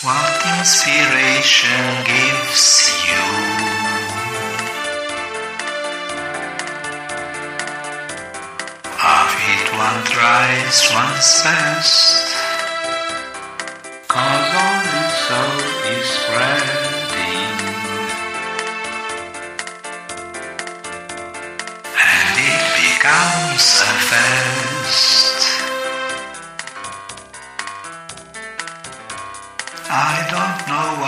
what inspiration gives you. Of it one tries, one says, 'cause only so is spreading, and it becomes a fest. I don't know